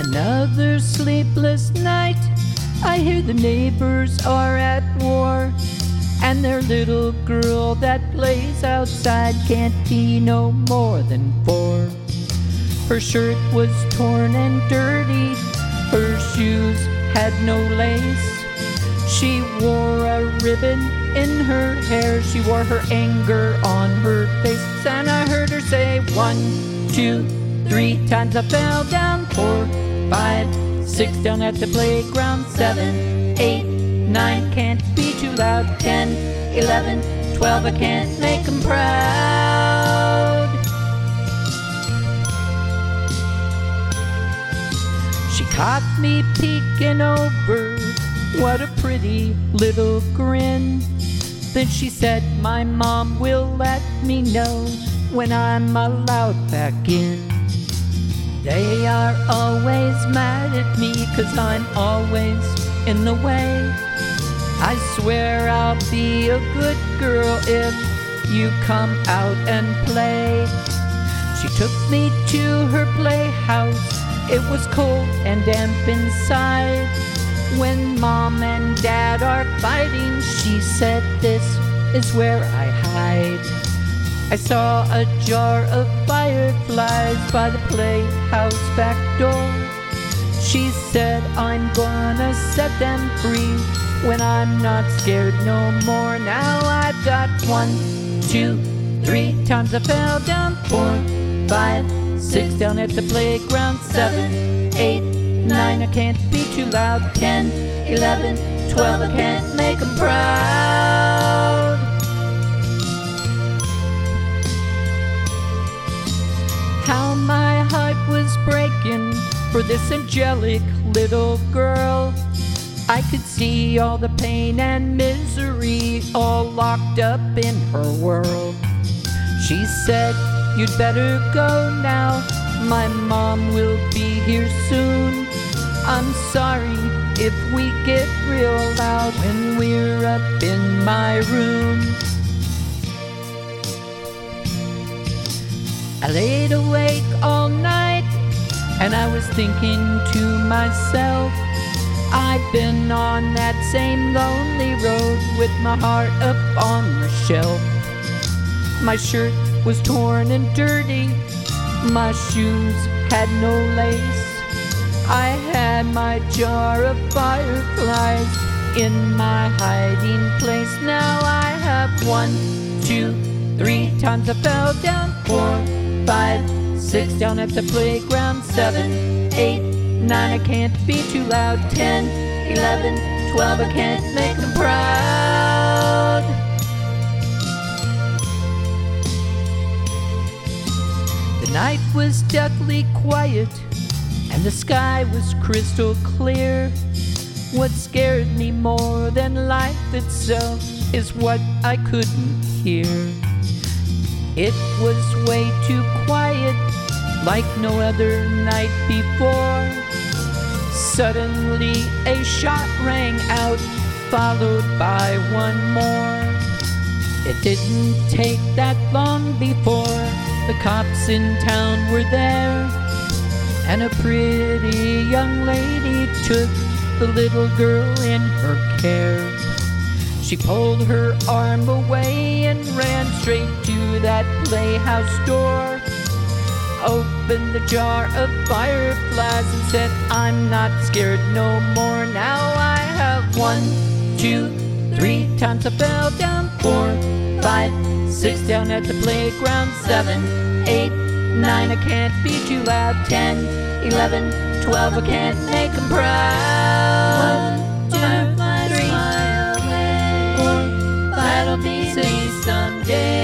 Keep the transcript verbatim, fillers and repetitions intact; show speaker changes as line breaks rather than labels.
Another sleepless night, I hear the neighbors are at war, and their little girl that plays outside can't be no more than four. Her shirt was torn and dirty, her shoes had no lace. She wore a ribbon in her hair, she wore her anger on her face. And I heard her say, one, two, three times I fell down. Four, five, six down at the playground. Seven, eight, nine, can't be too loud. Ten, eleven, twelve, I can't make 'em proud. She caught me peeking over, what a pretty little grin. Then she said, my mom will let me know when I'm allowed back in. They are always mad at me 'cause I'm always in the way. I swear I'll be a good girl if you come out and play. She took me to her playhouse, it was cold and damp inside. When mom and dad are fighting, she said, this is where I hide. I saw a jar of fireflies by the playhouse back door. She said, I'm gonna set them free when I'm not scared no more. Now I've got one, two, three times I fell down. Four, five, six down at the playground. Seven, eight, nine, I can't be too loud. Ten, eleven, twelve, I can't make 'em proud. How my heart was breaking for this angelic little girl. I could see all the pain and misery all locked up in her world. She said, you'd better go now, my mom will be here soon. I'm sorry if we get real loud when we're up in my room. I laid awake all night and I was thinking to myself, I've been on that same lonely road with my heart up on the shelf. My shirt was torn and dirty, my shoes had no lace. I had my jar of fireflies in my hiding place. Now I have one, two, three times I fell down. Four, five, six down at the playground. Seven, eight, nine, I can't be too loud. Ten, eleven, twelve, I can't make 'em proud. The night was deathly quiet and the sky was crystal clear. What scared me more than life itself is what I couldn't hear. It was way too quiet, like no other night before. Suddenly a shot rang out, followed by one more. It didn't take that long before the cops in town were there, and a pretty young lady took the little girl in her care. She pulled her arm away and ran straight to that playhouse door, opened the jar of fireflies and said, I'm not scared no more. Now I have one, two, three times I fell down. Four, five, six down at the playground. Seven, eight, nine, I can't be too loud. Ten, eleven, twelve, I can't make 'em proud. One, two, three, four, that'll be me someday.